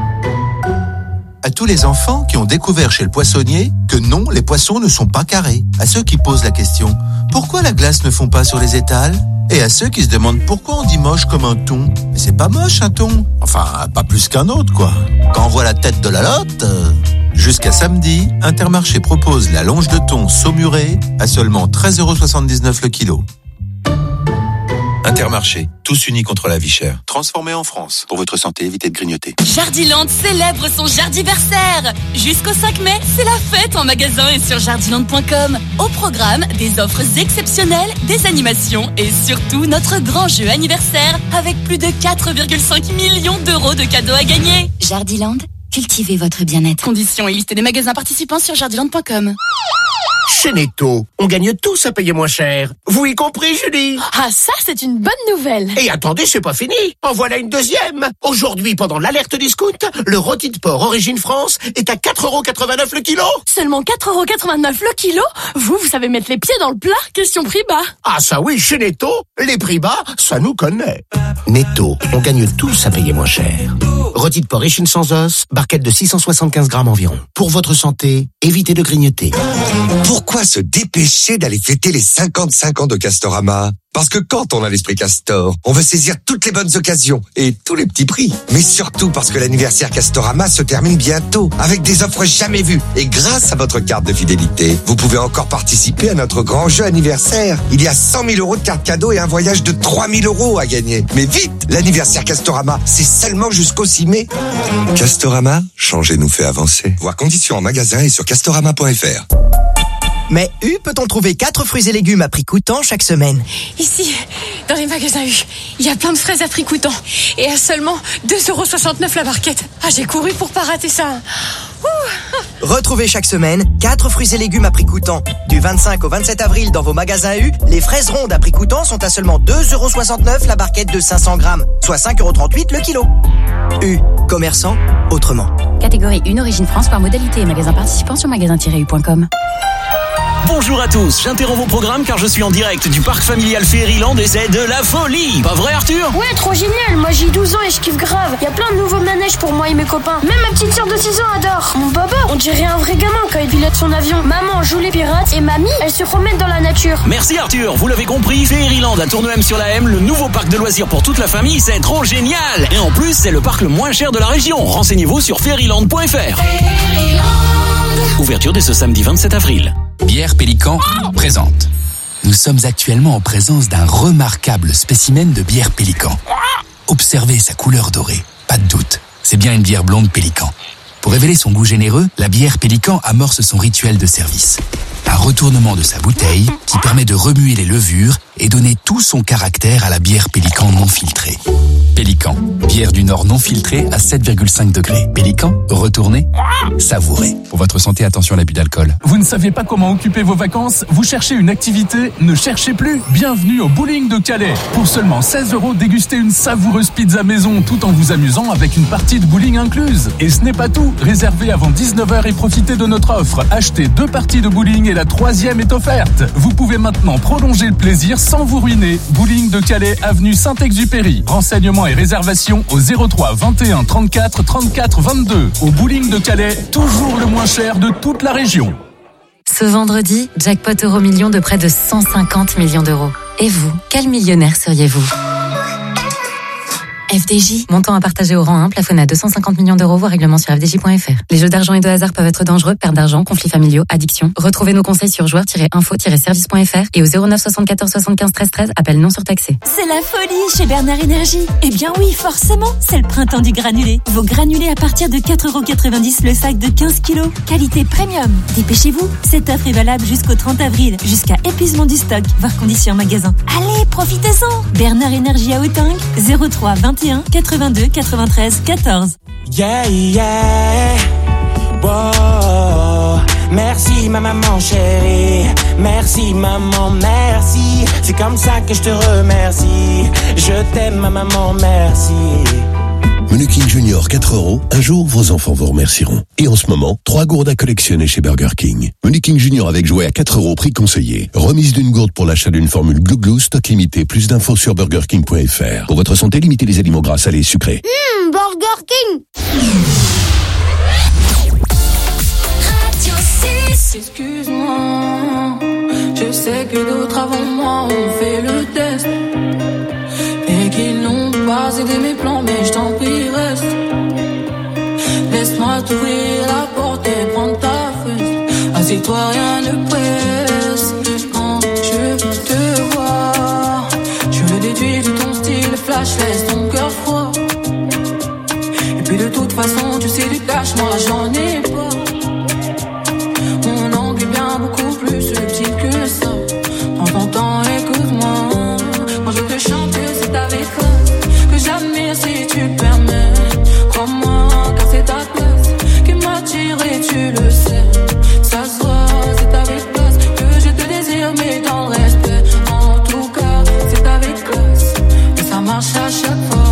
[SPEAKER 19] À tous les enfants qui ont découvert chez le poissonnier que non, les poissons ne sont pas carrés. À ceux qui posent la question, pourquoi la glace ne fond pas sur les étals ? Et à ceux qui se demandent pourquoi on dit moche comme un thon. Mais c'est pas moche un thon. Enfin, pas plus qu'un autre, quoi. Quand on voit la tête de la lotte... Euh... Jusqu'à samedi, Intermarché propose la longe de thon saumurée à seulement treize euros soixante-dix-neuf le kilo. Intermarché, tous unis contre la vie chère. Transformé en France. Pour votre santé, évitez de grignoter.
[SPEAKER 29] Jardiland célèbre son jardiversaire. Jusqu'au cinq mai, c'est la fête en magasin et sur jardiland point com. Au programme, des offres exceptionnelles, des animations et surtout notre grand jeu anniversaire avec plus de quatre virgule cinq millions d'euros de cadeaux à gagner.
[SPEAKER 11] Jardiland, cultivez votre bien-être.
[SPEAKER 29] Conditions et liste des magasins participants sur jardiland point com.
[SPEAKER 12] Chez Netto, on gagne tous à payer moins cher. Vous y compris, Julie?
[SPEAKER 29] Ah, ça, c'est une bonne nouvelle.
[SPEAKER 12] Et attendez, c'est pas fini. En voilà une deuxième. Aujourd'hui, pendant l'alerte discount, le rôti de porc Origine France est à quatre euros quatre-vingt-neuf le kilo.
[SPEAKER 29] Seulement quatre euros quatre-vingt-neuf le kilo? Vous, vous savez mettre les pieds dans le plat? Question prix bas.
[SPEAKER 12] Ah, ça oui, chez Netto, les prix bas, ça nous connaît. Netto, on gagne tous à payer moins cher. Rôti de porc Origine sans os, barquette de six cent soixante-quinze grammes environ. Pour votre santé, évitez de grignoter.
[SPEAKER 27] Pourquoi se dépêcher d'aller fêter les cinquante-cinq ans de Castorama? Parce que quand on a l'esprit Castor, on veut saisir toutes les bonnes occasions et tous les petits prix. Mais surtout parce que l'anniversaire Castorama se termine bientôt avec des offres jamais vues. Et grâce à votre carte de fidélité, vous pouvez encore participer à notre grand jeu anniversaire. Il y a cent mille euros de cartes cadeaux et un voyage de trois mille euros à gagner. Mais vite, l'anniversaire Castorama, c'est seulement jusqu'au six mai. Castorama, changer nous fait avancer. Voir conditions en magasin et sur castorama point f r.
[SPEAKER 13] Mais U peut-on trouver quatre fruits et légumes à prix coûtant chaque semaine?
[SPEAKER 29] Ici, dans les magasins U, il y a plein de fraises à prix coûtant. Et à seulement deux euros soixante-neuf la barquette. Ah, j'ai couru pour pas rater ça. Ouh.
[SPEAKER 13] Retrouvez chaque semaine quatre fruits et légumes à prix coûtant. Du vingt-cinq au vingt-sept avril dans vos magasins U, les fraises rondes à prix coûtant sont à seulement deux euros soixante-neuf la barquette de cinq cents grammes, soit cinq euros trente-huit le kilo. U, commerçant autrement.
[SPEAKER 29] Catégorie un Origine France par modalité et magasin participant sur magasin tiret u point com.
[SPEAKER 15] Bonjour à tous, j'interromps vos programmes car je suis en direct du parc familial Fairyland et c'est de la folie. Pas vrai Arthur?
[SPEAKER 17] Ouais, trop génial, moi j'ai douze ans et je kiffe grave. Il y a plein de nouveaux manèges pour moi et mes copains. Même ma petite sœur de six ans adore. Mon papa, on dirait un vrai gamin quand il pilote son avion. Maman joue les pirates et mamie, elle se promène dans la nature.
[SPEAKER 15] Merci Arthur, vous l'avez compris, Fairyland à Tournehem sur la M, le nouveau parc de loisirs pour toute la famille, c'est trop génial. Et en plus, c'est le parc le moins cher de la région. Renseignez-vous sur fairyland point f r. Ouverture dès ce samedi vingt-sept avril.
[SPEAKER 28] Bière Pélican présente. Nous sommes actuellement en présence d'un remarquable spécimen de bière Pélican. Observez sa couleur dorée, pas de doute, c'est bien une bière blonde Pélican. Pour révéler son goût généreux, la bière Pélican amorce son rituel de service. Un retournement de sa bouteille qui permet de remuer les levures et donner tout son caractère à la bière Pélican non filtrée.
[SPEAKER 30] Pélican. Bière du Nord non filtrée à sept virgule cinq degrés. Pélican, retournez, savourez. Pour votre santé, attention à l'abus d'alcool.
[SPEAKER 3] Vous ne savez pas comment occuper vos vacances? Vous cherchez une activité? Ne cherchez plus. Bienvenue au bowling de Calais. Pour seulement seize euros, dégustez une savoureuse pizza maison tout en vous amusant avec une partie de bowling incluse. Et ce n'est pas tout. Réservez avant dix-neuf heures et profitez de notre offre. Achetez deux parties de bowling et la troisième est offerte. Vous pouvez maintenant prolonger le plaisir sans vous ruiner. Bowling de Calais, avenue Saint-Exupéry. Renseignements et réservations au zéro trois vingt et un trente-quatre trente-quatre vingt-deux. Au bowling de Calais, toujours le moins cher de toute la région.
[SPEAKER 14] Ce vendredi, jackpot euro million de près de cent cinquante millions d'euros. Et vous, quel millionnaire seriez-vous ? F D J, montant à partager au rang un, plafonné à deux cent cinquante millions d'euros, voire règlement sur f d j point f r. Les jeux d'argent et de hasard peuvent être dangereux, perte d'argent, conflits familiaux, addiction. Retrouvez nos conseils sur joueurs tiret info tiret service point f r et au zéro neuf soixante-quatorze soixante-quinze treize treize, appel non surtaxé.
[SPEAKER 16] C'est la folie chez Bernard Énergie. Eh bien oui, forcément, c'est le printemps du granulé. Vos granulés à partir de quatre euros quatre-vingt-dix le sac de quinze kilos. Qualité premium. Dépêchez-vous, cette offre est valable jusqu'au trente avril, jusqu'à épuisement du stock, voire conditions en magasin. Allez, profitez-en. Bernard Énergie à Hauteng, zéro trois vingt et un quatre-vingt-deux quatre-vingt-treize quatorze.
[SPEAKER 18] Yeah, yeah, wow. Merci ma maman chérie, merci maman, merci. C'est comme ça que je te remercie. Je t'aime ma maman, merci.
[SPEAKER 20] Menu King Junior quatre euros, un jour vos enfants vous remercieront. Et en ce moment, trois gourdes à collectionner chez Burger King. Menu King Junior avec jouet à quatre euros, prix conseillé. Remise d'une gourde pour l'achat d'une formule Glou Glou, stock limité. Plus d'infos sur burger king point f r. Pour votre santé, limitez les aliments gras, salés et sucrés.
[SPEAKER 23] Mmh, Burger King.
[SPEAKER 7] Radio six. Excuse-moi, je sais que d'autres avant moi ont fait le test et qu'ils n'ont pas aidé mes plans, mais je t'en prie reste. Laisse-moi t'ouvrir la porte et prendre ta fesse. Assieds-toi, rien ne presse. Quand je te vois, je le déduis de ton style flash, laisse ton cœur froid. Et puis de toute façon, tu sais du cash, moi j'en ai pas. Mon angle est bien beaucoup plus subtil que ça. Prends ton temps, écoute-moi. Quand je te chante, c'est avec toi que j'admire si tu permets. Crois-moi, car c'est ta place qui m'attire et tu le sais. Ça se voit, c'est avec classe que je te désire, mais dans le respect. En tout cas, c'est avec classe et ça marche à chaque fois.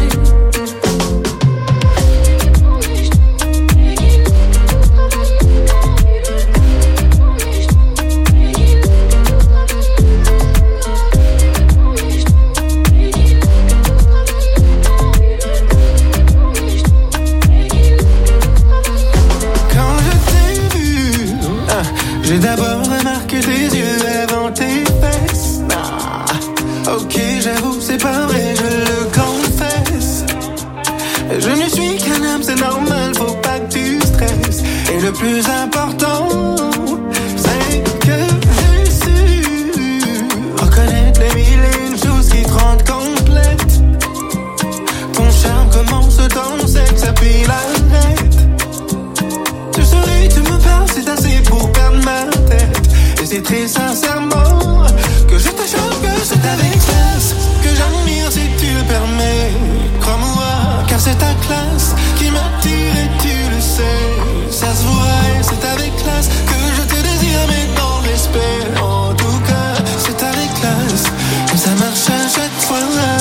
[SPEAKER 18] J'ai d'abord remarqué tes yeux avant tes fesses. Ah, ok, j'avoue, c'est pas vrai, je le confesse. Je ne suis qu'un homme, c'est normal, faut pas que tu stresses. Et le plus important, c'est que j'ai su reconnaître les mille et une choses qui te rendent complète. Ton charme commence dans le sexe, puis l'arrête. Tu souris, tu me parles, c'est assez pour perdre ma tête. Et c'est très sincèrement que je te chante, que c'est avec classe que j'admire si tu le permets. Crois-moi, car c'est ta classe qui m'attire et tu le sais. Ça se voit et c'est avec classe que je te désire, mais dans le respect. En tout cas, c'est avec classe que ça marche à chaque fois.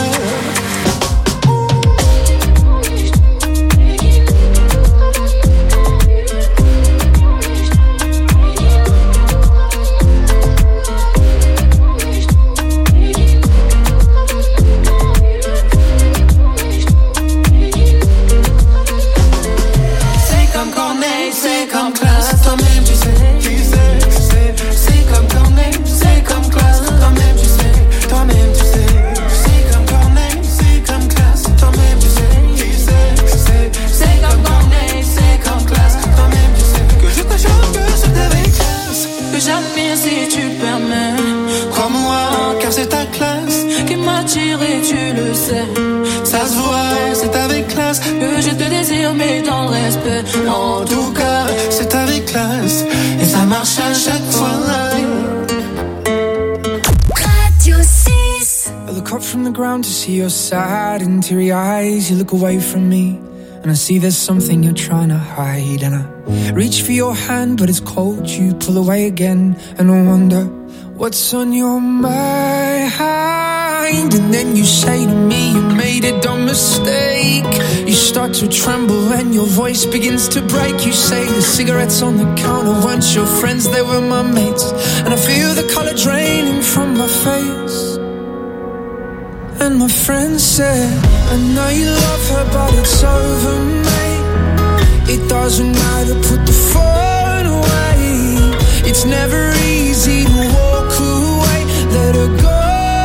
[SPEAKER 18] C'est comme classe, toi-même tu sais, tu sais, tu sais. C'est comme Corneille, c'est comme classe, toi-même tu sais, toi-même tu sais. C'est comme Corneille, c'est comme classe, toi-même tu sais, tu sais, tu sais. C'est comme Corneille, c'est comme classe, toi-même tu sais. Que je te chante, que c'est avec classe que j'admire si tu permets. Crois-moi, car c'est ta classe qui m'attire et tu le sais. Ça se voit, c'est avec classe que je te désire, mais dans le respect. En tout cas, c'est avec classe et ça marche à chaque fois.
[SPEAKER 7] Radio six.
[SPEAKER 18] The
[SPEAKER 1] look up from the ground to see your sad and teary eyes. You look away from me and I see there's something you're trying to hide. And I reach for your hand but it's cold. You pull away again and I wonder what's on your mind. And then you say to me you made a dumb mistake. You start to tremble and your voice begins to break. You say the cigarettes on the counter weren't your friends, they were my mates. And I feel the colour draining from my face. And my friend said, I know you love her but it's over, mate. It doesn't matter, put the phone away. It's never easy to walk away. Let her go,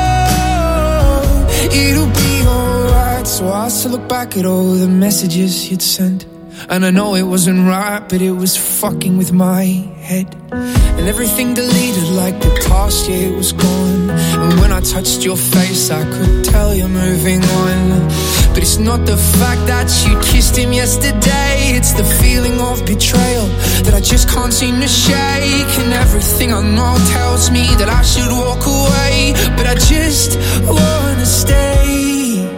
[SPEAKER 1] it'll be alright. So I asked to look back at all the messages you'd sent. And I know it wasn't right, but it was fucking with my head. And everything deleted like the past, yeah, it was gone. And when I touched your face, I could tell you're moving on. But it's not the fact that you kissed him yesterday. It's the feeling of betrayal that I just can't seem to shake. And everything I know tells me that I should walk away, but I just wanna stay.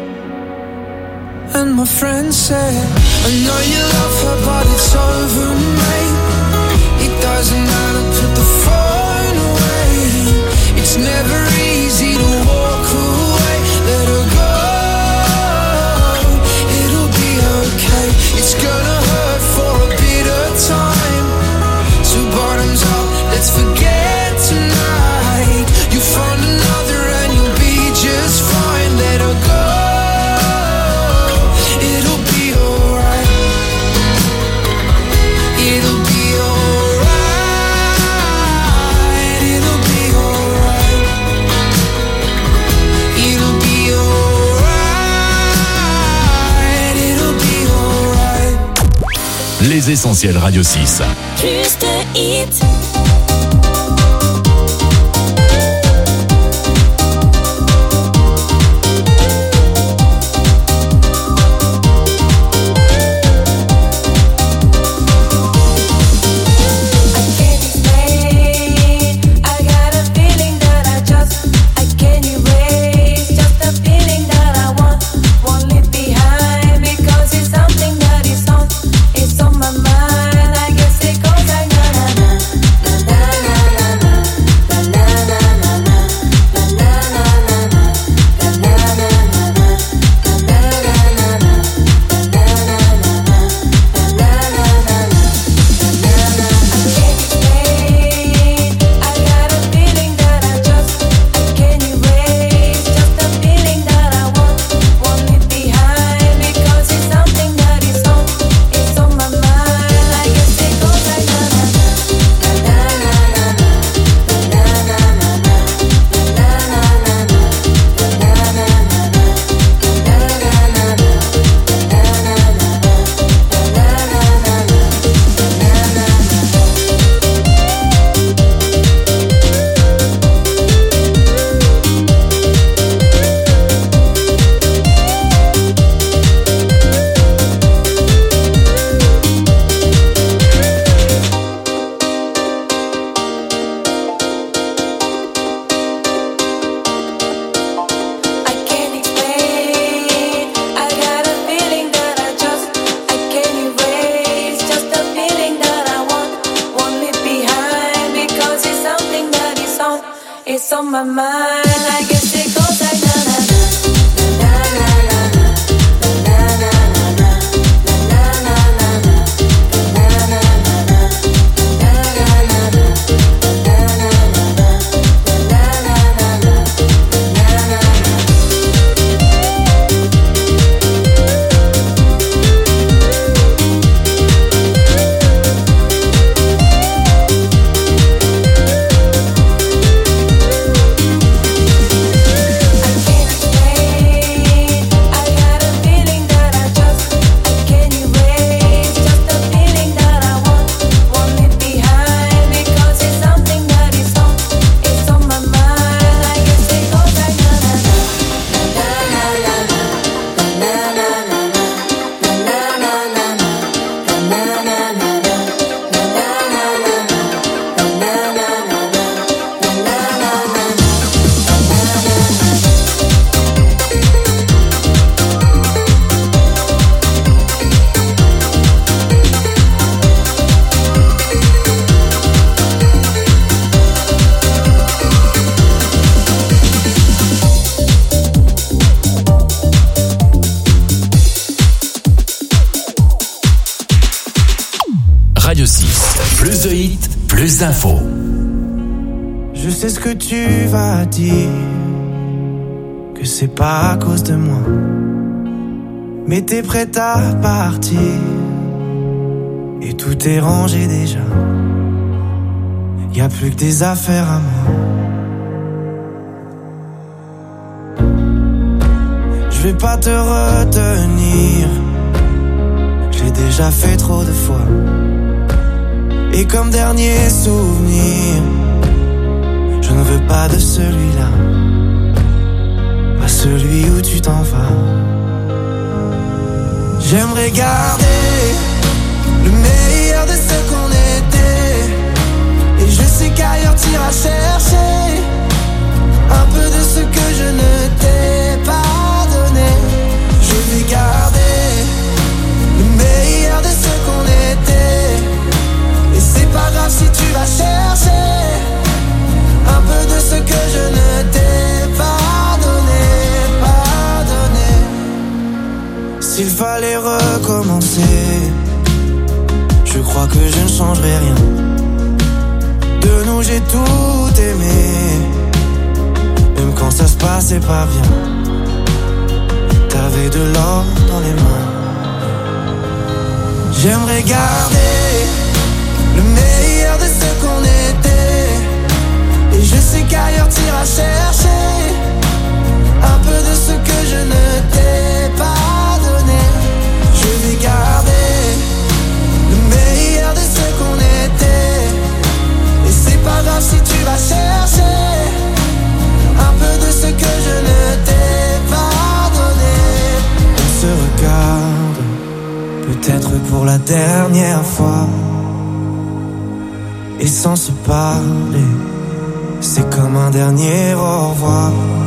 [SPEAKER 1] And my friend said, I know you love her but it's over, mate. It doesn't matter, put the phone away. It's never easy to walk away. Let her go, it'll be okay. It's gonna hurt for a bit of time. So bottoms up, let's forget tonight. You'll find another and you'll be just fine. Let her go,
[SPEAKER 3] Les Essentiels Radio six.
[SPEAKER 7] Plus de hits.
[SPEAKER 28] Plus d'infos.
[SPEAKER 18] Je sais ce que tu vas dire, que c'est pas à cause de moi, mais t'es prête à partir, et tout est rangé déjà. Y'a plus que des affaires à moi. Je vais pas te retenir, j'ai déjà fait trop de fois. Et comme dernier souvenir, je ne veux pas de celui-là, pas celui où tu t'en vas. J'aimerais garder le meilleur de ce qu'on était, et je sais qu'ailleurs t'iras chercher un peu de ce que je ne t'ai pas donné. Je vais garder le meilleur de ce qu'on était, et c'est pas grave si tu vas chercher un peu de ce que je ne t'ai pas donné, pas donné. S'il fallait recommencer, je crois que je ne changerai rien. De nous j'ai tout aimé, même quand ça se passait pas bien. T'avais de l'or dans les mains. J'aimerais garder le meilleur de ce qu'on était, et je sais qu'ailleurs t'iras chercher un peu de ce que je ne t'ai pas donné. Je vais garder le meilleur de ce qu'on était, et c'est pas grave si tu vas chercher un peu de ce que je ne t'ai pas donné. On se regarde, peut-être pour la dernière fois, et sans se parler, c'est comme un dernier au revoir.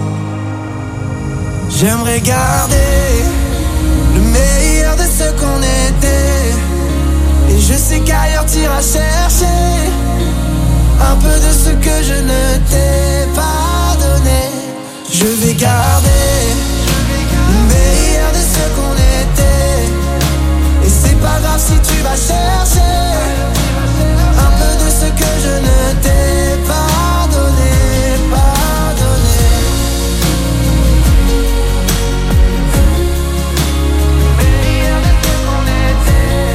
[SPEAKER 18] J'aimerais garder le meilleur de ce qu'on était, et je sais qu'ailleurs t'iras chercher un peu de ce que je ne t'ai pas donné. Je vais garder le meilleur de ce qu'on était, et c'est pas grave si tu vas chercher un peu de ce que je ne t'ai pas donné, pas donné. Meilleur de ce qu'on était,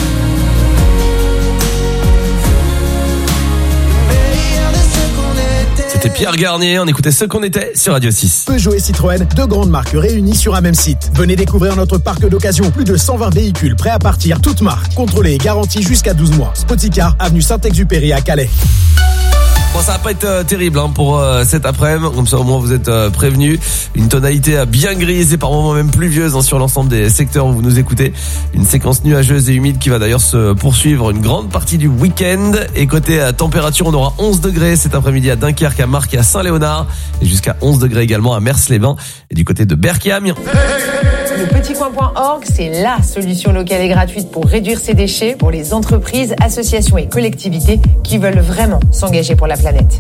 [SPEAKER 18] meilleur de ce qu'on était.
[SPEAKER 2] C'était Pierre Garnier, on écoutait Ce qu'on était sur Radio six.
[SPEAKER 4] Peugeot et Citroën, deux grandes marques réunies sur un même site. Venez découvrir notre parc d'occasion. Plus de cent vingt véhicules prêts à partir, toutes marques, contrôlés et garantis jusqu'à douze mois. Spoticar, avenue Saint-Exupéry à Calais.
[SPEAKER 2] Bon, ça va pas être euh, terrible hein, pour euh, cet après-midi, comme ça au moins vous êtes euh, prévenus. Une tonalité euh, bien grise et par moments même pluvieuse hein, sur l'ensemble des secteurs où vous nous écoutez. Une séquence nuageuse et humide qui va d'ailleurs se poursuivre une grande partie du week-end. Et côté euh, température, on aura onze degrés cet après-midi à Dunkerque, à Marques et à Saint-Léonard, et jusqu'à onze degrés également à Mers-les-Bains et du côté de Berck et Amiens.
[SPEAKER 5] Le petit coin point org, c'est la solution locale et gratuite pour réduire ses déchets pour les entreprises, associations et collectivités qui veulent vraiment s'engager pour la planète.